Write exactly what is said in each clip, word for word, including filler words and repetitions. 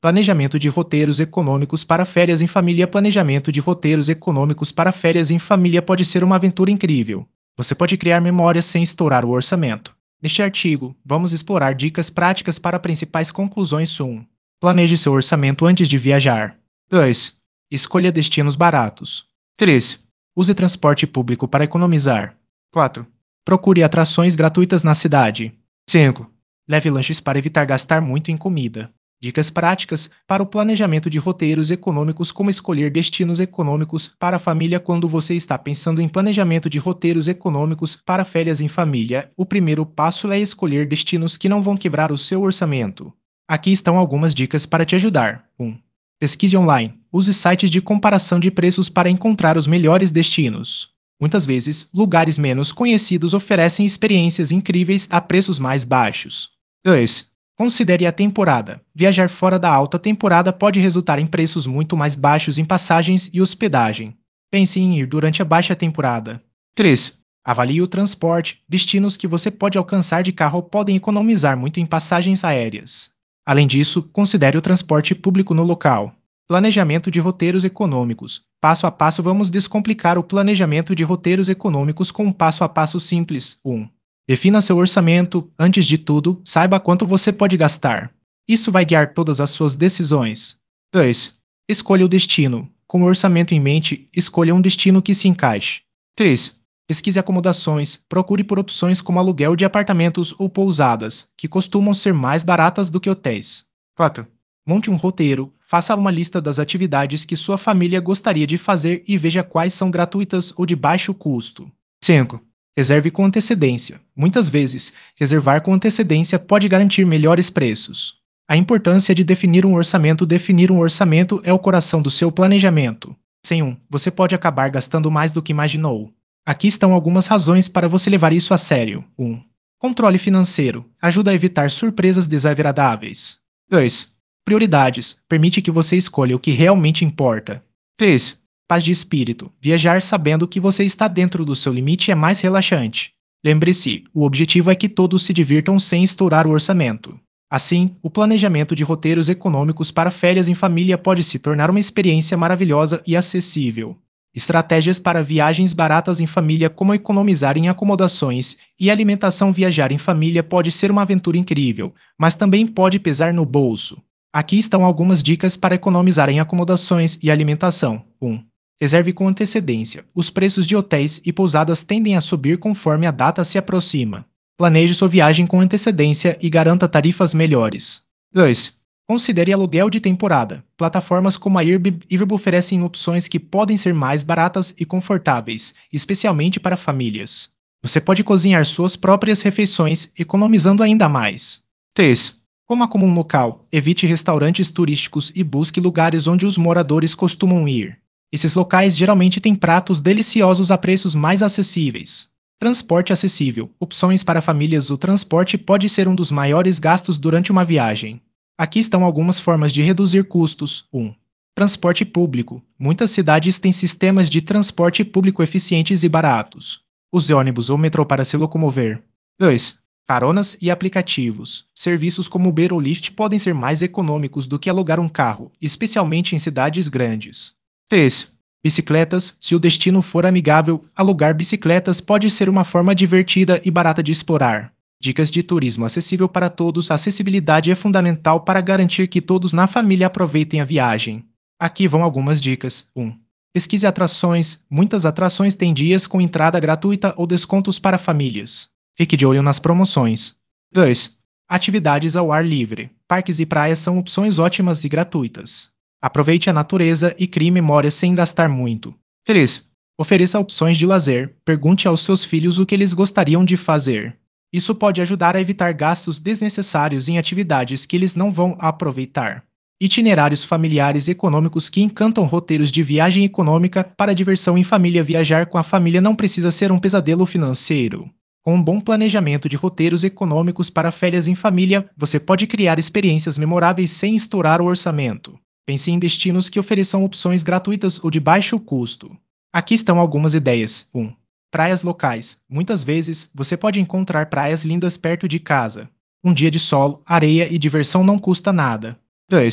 Planejamento de roteiros econômicos para férias em família. Planejamento de roteiros econômicos para férias em família pode ser uma aventura incrível. Você pode criar memórias sem estourar o orçamento. Neste artigo, vamos explorar dicas práticas para principais conclusões. um. Planeje seu orçamento antes de viajar. dois. Escolha destinos baratos. três. Use transporte público para economizar. quatro. Procure atrações gratuitas na cidade. cinco. Leve lanches para evitar gastar muito em comida. Dicas práticas para o planejamento de roteiros econômicos. Como escolher destinos econômicos para a família. Quando você está pensando em planejamento de roteiros econômicos para férias em família, o primeiro passo é escolher destinos que não vão quebrar o seu orçamento. Aqui estão algumas dicas para te ajudar. um. Pesquise online. Use sites de comparação de preços para encontrar os melhores destinos. Muitas vezes, lugares menos conhecidos oferecem experiências incríveis a preços mais baixos. dois. Considere a temporada. Viajar fora da alta temporada pode resultar em preços muito mais baixos em passagens e hospedagem. Pense em ir durante a baixa temporada. três. Avalie o transporte. Destinos que você pode alcançar de carro podem economizar muito em passagens aéreas. Além disso, considere o transporte público no local. Planejamento de roteiros econômicos. Passo a passo. Vamos descomplicar o planejamento de roteiros econômicos com um passo a passo simples. um. Defina seu orçamento. Antes de tudo, saiba quanto você pode gastar. Isso vai guiar todas as suas decisões. dois. Escolha o destino. Com o orçamento em mente, escolha um destino que se encaixe. três. Pesquise acomodações. Procure por opções como aluguel de apartamentos ou pousadas, que costumam ser mais baratas do que hotéis. quatro. Monte um roteiro. Faça uma lista das atividades que sua família gostaria de fazer e veja quais são gratuitas ou de baixo custo. cinco. Reserve com antecedência. Muitas vezes, reservar com antecedência pode garantir melhores preços. A importância de definir um orçamento. Definir um orçamento é o coração do seu planejamento. Sem um, você pode acabar gastando mais do que imaginou. Aqui estão algumas razões para você levar isso a sério. um. Controle financeiro. Ajuda a evitar surpresas desagradáveis. dois. Prioridades. Permite que você escolha o que realmente importa. três. Paz de espírito. Viajar sabendo que você está dentro do seu limite é mais relaxante. Lembre-se, o objetivo é que todos se divirtam sem estourar o orçamento. Assim, o planejamento de roteiros econômicos para férias em família pode se tornar uma experiência maravilhosa e acessível. Estratégias para viagens baratas em família. Como economizar em acomodações e alimentação. Viajar em família pode ser uma aventura incrível, mas também pode pesar no bolso. Aqui estão algumas dicas para economizar em acomodações e alimentação. um. Reserve com antecedência. Os preços de hotéis e pousadas tendem a subir conforme a data se aproxima. Planeje sua viagem com antecedência e garanta tarifas melhores. dois. Considere aluguel de temporada. Plataformas como a Airbnb oferecem opções que podem ser mais baratas e confortáveis, especialmente para famílias. Você pode cozinhar suas próprias refeições, economizando ainda mais. três. Coma como um local. Evite restaurantes turísticos e busque lugares onde os moradores costumam ir. Esses locais geralmente têm pratos deliciosos a preços mais acessíveis. Transporte acessível. Opções para famílias. O transporte pode ser um dos maiores gastos durante uma viagem. Aqui estão algumas formas de reduzir custos. um. Transporte público. Muitas cidades têm sistemas de transporte público eficientes e baratos. Use ônibus ou metrô para se locomover. dois. Caronas e aplicativos. Serviços como Uber ou Lyft podem ser mais econômicos do que alugar um carro, especialmente em cidades grandes. três. Bicicletas. Se o destino for amigável, alugar bicicletas pode ser uma forma divertida e barata de explorar. Dicas de turismo acessível para todos. A acessibilidade é fundamental para garantir que todos na família aproveitem a viagem. Aqui vão algumas dicas. um. Pesquise atrações. Muitas atrações têm dias com entrada gratuita ou descontos para famílias. Fique de olho nas promoções. dois. Atividades ao ar livre. Parques e praias são opções ótimas e gratuitas. Aproveite a natureza e crie memórias sem gastar muito. três. Ofereça opções de lazer. Pergunte aos seus filhos o que eles gostariam de fazer. Isso pode ajudar a evitar gastos desnecessários em atividades que eles não vão aproveitar. Itinerários familiares econômicos que encantam. Roteiros de viagem econômica para diversão em família. Viajar com a família não precisa ser um pesadelo financeiro. Com um bom planejamento de roteiros econômicos para férias em família, você pode criar experiências memoráveis sem estourar o orçamento. Pense em destinos que ofereçam opções gratuitas ou de baixo custo. Aqui estão algumas ideias. um. Praias locais. Muitas vezes, você pode encontrar praias lindas perto de casa. Um dia de sol, areia e diversão não custa nada. dois.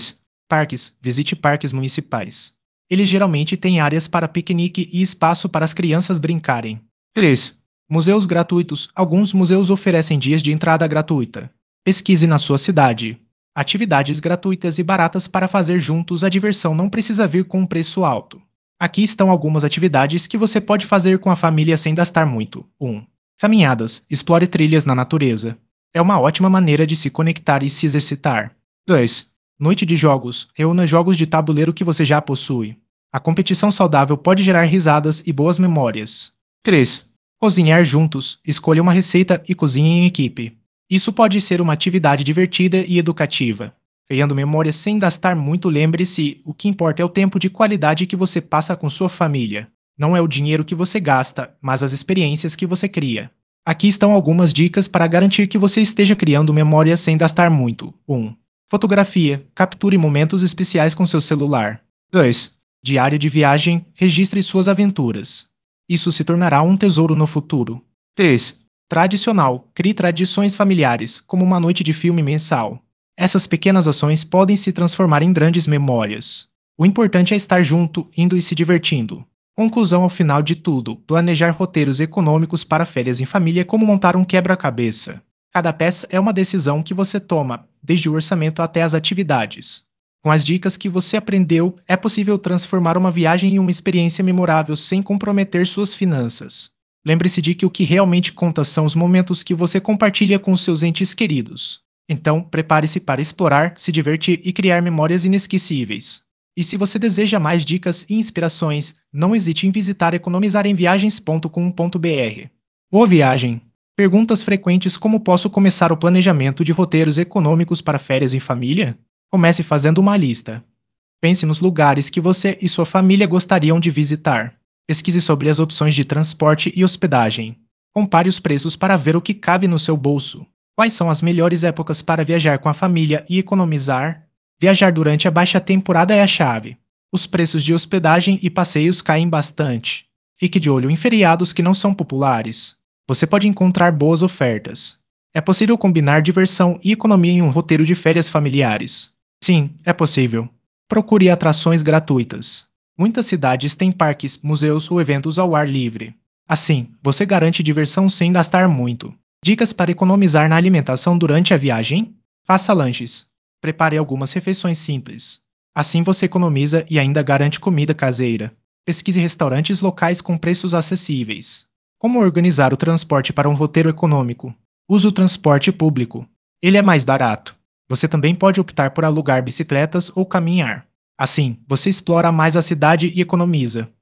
Parques. Visite parques municipais. Eles geralmente têm áreas para piquenique e espaço para as crianças brincarem. três. Museus gratuitos. Alguns museus oferecem dias de entrada gratuita. Pesquise na sua cidade. Atividades gratuitas e baratas para fazer juntos. A diversão não precisa vir com um preço alto. Aqui estão algumas atividades que você pode fazer com a família sem gastar muito. um. Caminhadas. Explore trilhas na natureza. É uma ótima maneira de se conectar e se exercitar. dois. Noite de jogos. Reúna jogos de tabuleiro que você já possui. A competição saudável pode gerar risadas e boas memórias. três. Cozinhar juntos. Escolha uma receita e cozinhe em equipe. Isso pode ser uma atividade divertida e educativa. Criando memórias sem gastar muito, lembre-se, o que importa é o tempo de qualidade que você passa com sua família. Não é o dinheiro que você gasta, mas as experiências que você cria. Aqui estão algumas dicas para garantir que você esteja criando memórias sem gastar muito. um. Fotografia. Capture momentos especiais com seu celular. dois. Diário de viagem. Registre suas aventuras. Isso se tornará um tesouro no futuro. três. Tradicional. Crie tradições familiares, como uma noite de filme mensal. Essas pequenas ações podem se transformar em grandes memórias. O importante é estar junto, indo e se divertindo. Conclusão ao final de tudo: planejar roteiros econômicos para férias em família é como montar um quebra-cabeça. Cada peça é uma decisão que você toma, desde o orçamento até as atividades. Com as dicas que você aprendeu, é possível transformar uma viagem em uma experiência memorável sem comprometer suas finanças. Lembre-se de que o que realmente conta são os momentos que você compartilha com seus entes queridos. Então, prepare-se para explorar, se divertir e criar memórias inesquecíveis. E se você deseja mais dicas e inspirações, não hesite em visitar economizaremviagens ponto com ponto br. Boa viagem! Perguntas frequentes: como posso começar o planejamento de roteiros econômicos para férias em família? Comece fazendo uma lista. Pense nos lugares que você e sua família gostariam de visitar. Pesquise sobre as opções de transporte e hospedagem. Compare os preços para ver o que cabe no seu bolso. Quais são as melhores épocas para viajar com a família e economizar? Viajar durante a baixa temporada é a chave. Os preços de hospedagem e passeios caem bastante. Fique de olho em feriados que não são populares. Você pode encontrar boas ofertas. É possível combinar diversão e economia em um roteiro de férias familiares. Sim, é possível. Procure atrações gratuitas. Muitas cidades têm parques, museus ou eventos ao ar livre. Assim, você garante diversão sem gastar muito. Dicas para economizar na alimentação durante a viagem? Faça lanches. Prepare algumas refeições simples. Assim você economiza e ainda garante comida caseira. Pesquise restaurantes locais com preços acessíveis. Como organizar o transporte para um roteiro econômico? Use o transporte público. Ele é mais barato. Você também pode optar por alugar bicicletas ou caminhar. Assim, você explora mais a cidade e economiza.